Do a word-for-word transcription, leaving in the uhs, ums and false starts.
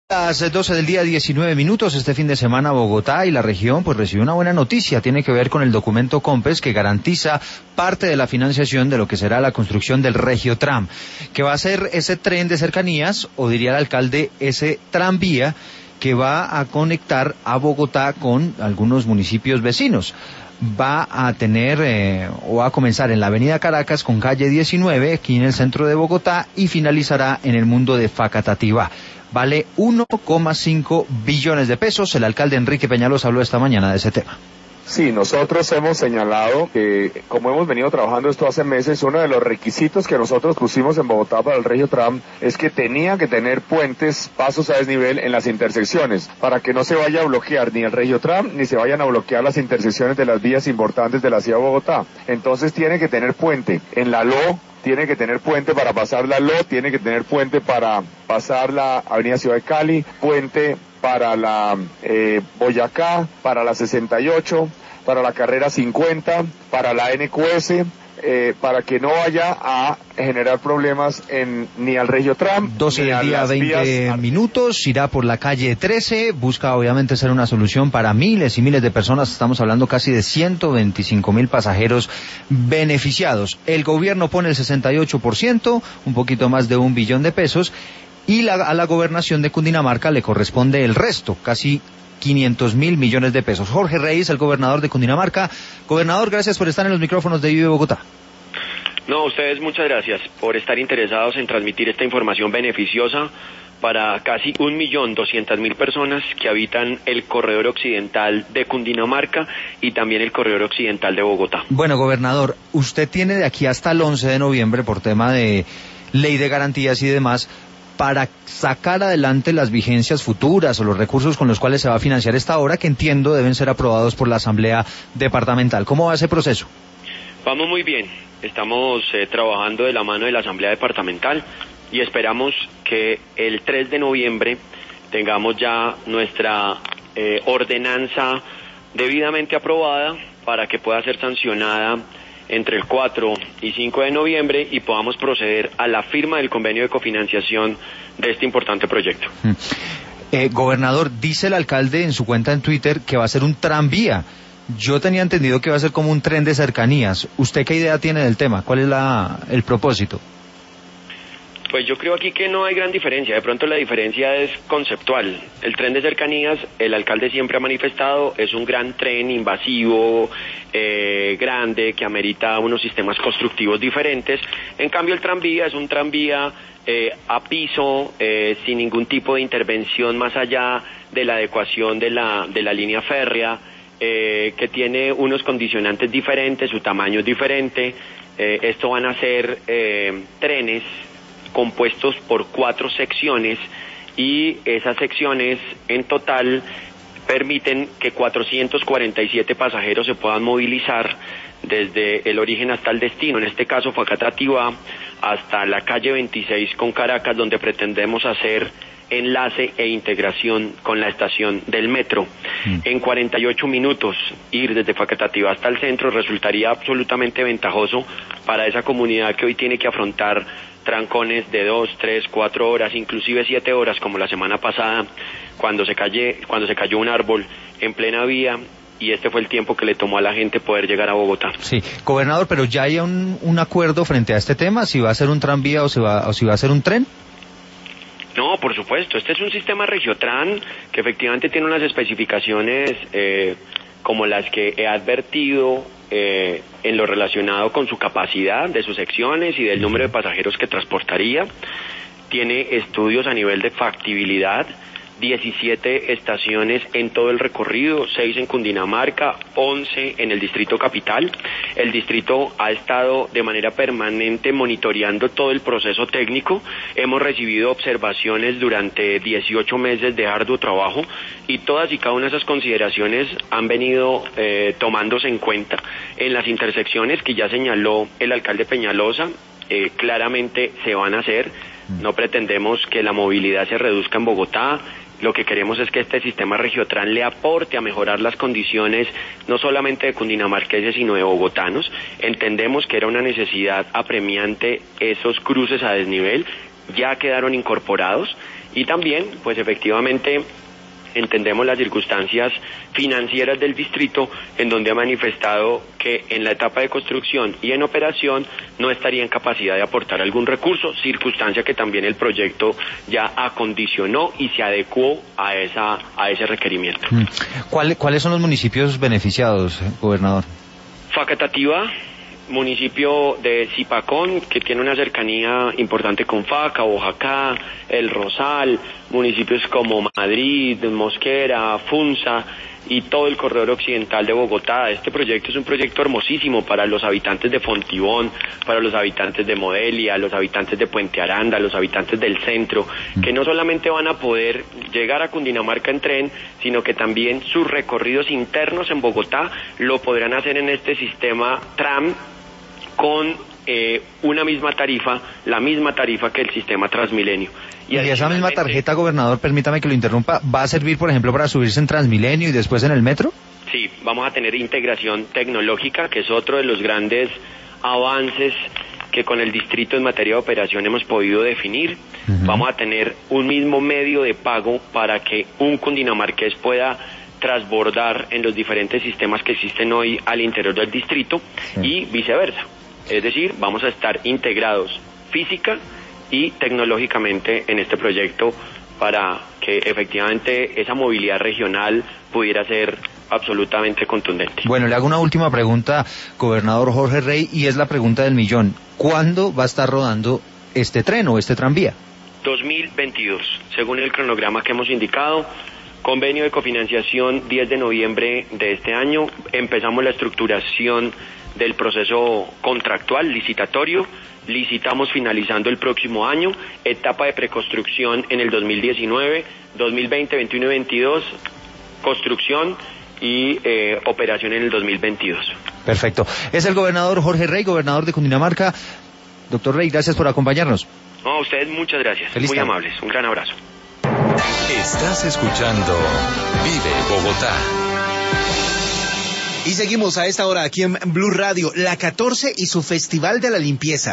Las doce del día, diecinueve minutos. Este fin de semana Bogotá y la región pues recibió una buena noticia. Tiene que ver con el documento COMPES que garantiza parte de la financiación de lo que será la construcción del Regiotram, que va a ser ese tren de cercanías, o diría el alcalde, ese tranvía que va a conectar a Bogotá con algunos municipios vecinos. Va a tener eh, o va a comenzar en la avenida Caracas con calle diecinueve, aquí en el centro de Bogotá, y finalizará en el mundo de Facatativá. Vale uno coma cinco billones de pesos. El alcalde Enrique Peñalosa habló esta mañana de ese tema. Sí, nosotros hemos señalado que, como hemos venido trabajando esto hace meses, uno de los requisitos que nosotros pusimos en Bogotá para el Regiotram es que tenía que tener puentes, pasos a desnivel en las intersecciones, para que no se vaya a bloquear ni el Regiotram, ni se vayan a bloquear las intersecciones de las vías importantes de la ciudad de Bogotá. Entonces tiene que tener puente en la L O, tiene que tener puente para pasar la L O, tiene que tener puente para pasar la avenida Ciudad de Cali, puente para la eh, Boyacá, para la sesenta y ocho, para la carrera cincuenta, para la N Q S, eh, para que no vaya a generar problemas en ni al Regiotram, doce del día, veinte minutos, irá por la calle trece, busca obviamente ser una solución para miles y miles de personas. Estamos hablando casi de ciento veinticinco mil pasajeros beneficiados. El gobierno pone el sesenta y ocho por ciento, un poquito más de un billón de pesos, y la, a la gobernación de Cundinamarca le corresponde el resto, casi quinientos mil millones de pesos. Jorge Reyes, el gobernador de Cundinamarca. Gobernador, gracias por estar en los micrófonos de Vive Bogotá. No, ustedes muchas gracias por estar interesados en transmitir esta información beneficiosa para casi un millón doscientas mil personas que habitan el corredor occidental de Cundinamarca y también el corredor occidental de Bogotá. Bueno, gobernador, usted tiene de aquí hasta el once de noviembre, por tema de ley de garantías y demás, para sacar adelante las vigencias futuras o los recursos con los cuales se va a financiar esta obra, que entiendo deben ser aprobados por la Asamblea Departamental. ¿Cómo va ese proceso? Vamos muy bien, estamos eh, trabajando de la mano de la Asamblea Departamental y esperamos que el tres de noviembre tengamos ya nuestra eh, ordenanza debidamente aprobada para que pueda ser sancionada entre el cuatro y cinco de noviembre y podamos proceder a la firma del convenio de cofinanciación de este importante proyecto. Mm. Eh, gobernador, dice el alcalde en su cuenta en Twitter que va a ser un tranvía. Yo tenía entendido que va a ser como un tren de cercanías. ¿Usted qué idea tiene del tema? ¿Cuál es la, el propósito? Pues yo creo aquí que no hay gran diferencia, de pronto la diferencia es conceptual. El tren de cercanías, el alcalde siempre ha manifestado, es un gran tren invasivo, eh, grande, que amerita unos sistemas constructivos diferentes. En cambio el tranvía es un tranvía eh, a piso, eh, sin ningún tipo de intervención más allá de la adecuación de la, de la línea férrea, eh, que tiene unos condicionantes diferentes, su tamaño es diferente. Eh, esto van a ser eh, trenes compuestos por cuatro secciones y esas secciones en total permiten que cuatrocientos cuarenta y siete pasajeros se puedan movilizar desde el origen hasta el destino, en este caso Facatativá, hasta la calle veintiséis con Caracas, donde pretendemos hacer enlace e integración con la estación del metro. Mm. En cuarenta y ocho minutos ir desde Facatativá hasta el centro resultaría absolutamente ventajoso para esa comunidad que hoy tiene que afrontar trancones de dos, tres, cuatro horas, inclusive siete horas, como la semana pasada, cuando se calle, cuando se cayó un árbol en plena vía, y este fue el tiempo que le tomó a la gente poder llegar a Bogotá. Sí, gobernador, pero ya hay un, un acuerdo frente a este tema, si va a ser un tranvía o si va, o si va a ser un tren. No, por supuesto, este es un sistema Regiotram que efectivamente tiene unas especificaciones eh, como las que he advertido eh, en lo relacionado con su capacidad de sus secciones y del número de pasajeros que transportaría. Tiene estudios a nivel de factibilidad, diecisiete estaciones en todo el recorrido, seis en Cundinamarca, once en el distrito capital. El distrito ha estado de manera permanente monitoreando todo el proceso técnico. Hemos recibido observaciones durante dieciocho meses de arduo trabajo y todas y cada una de esas consideraciones han venido eh, tomándose en cuenta en las intersecciones que ya señaló el alcalde Peñalosa. Eh, claramente se van a hacer. No pretendemos que la movilidad se reduzca en Bogotá. Lo que queremos es que este sistema Regiotram le aporte a mejorar las condiciones no solamente de cundinamarqueses sino de bogotanos. Entendemos que era una necesidad apremiante esos cruces a desnivel, ya quedaron incorporados Y también, pues efectivamente, entendemos las circunstancias financieras del distrito, en donde ha manifestado que en la etapa de construcción y en operación no estaría en capacidad de aportar algún recurso, circunstancia que también el proyecto ya acondicionó y se adecuó a esa a ese requerimiento. ¿Cuál, ¿Cuáles son los municipios beneficiados, gobernador? Facatativá, municipio de Zipacón, que tiene una cercanía importante con Faca, Oaxaca, El Rosal, municipios como Madrid, Mosquera, Funza y todo el corredor occidental de Bogotá. Este proyecto es un proyecto hermosísimo para los habitantes de Fontibón, para los habitantes de Modelia, los habitantes de Puente Aranda, los habitantes del centro, que no solamente van a poder llegar a Cundinamarca en tren, sino que también sus recorridos internos en Bogotá lo podrán hacer en este sistema tram con eh, una misma tarifa, la misma tarifa que el sistema Transmilenio. Y, y esa misma tarjeta, gobernador, permítame que lo interrumpa, ¿va a servir, por ejemplo, para subirse en Transmilenio y después en el metro? Sí, vamos a tener integración tecnológica, que es otro de los grandes avances que con el distrito en materia de operación hemos podido definir. Uh-huh. Vamos a tener un mismo medio de pago para que un cundinamarqués pueda transbordar en los diferentes sistemas que existen hoy al interior del distrito, sí, y viceversa. Es decir, vamos a estar integrados física y tecnológicamente en este proyecto para que efectivamente esa movilidad regional pudiera ser absolutamente contundente. Bueno, le hago una última pregunta, gobernador Jorge Rey, y es la pregunta del millón. ¿Cuándo va a estar rodando este tren o este tranvía? dos mil veintidós, según el cronograma que hemos indicado. Convenio de cofinanciación diez de noviembre de este año. Empezamos la estructuración del proceso contractual, licitatorio. Licitamos finalizando el próximo año. Etapa de preconstrucción en el dos mil diecinueve, dos mil veinte, veintiuno y veintidós. Construcción y eh, operación en el dos mil veintidós. Perfecto. Es el gobernador Jorge Rey, gobernador de Cundinamarca. Doctor Rey, gracias por acompañarnos. No, a ustedes muchas gracias. Feliz Muy tarde. amables. Un gran abrazo. Estás escuchando Vive Bogotá. Y seguimos a esta hora aquí en Blue Radio, La catorce y su Festival de la Limpieza.